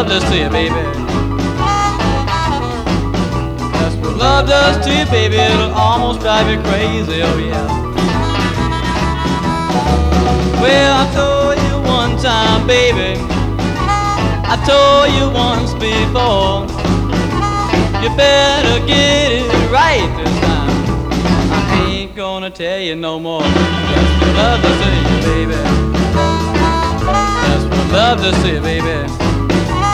love does to you, baby. That's what love does to you, baby. It'll almost drive you crazy, oh yeah. Well, I told you one time, baby, I told you once before, you better get it right this time. I ain't gonna tell you no more. That's what love does to you, baby. That's what love does to you, baby.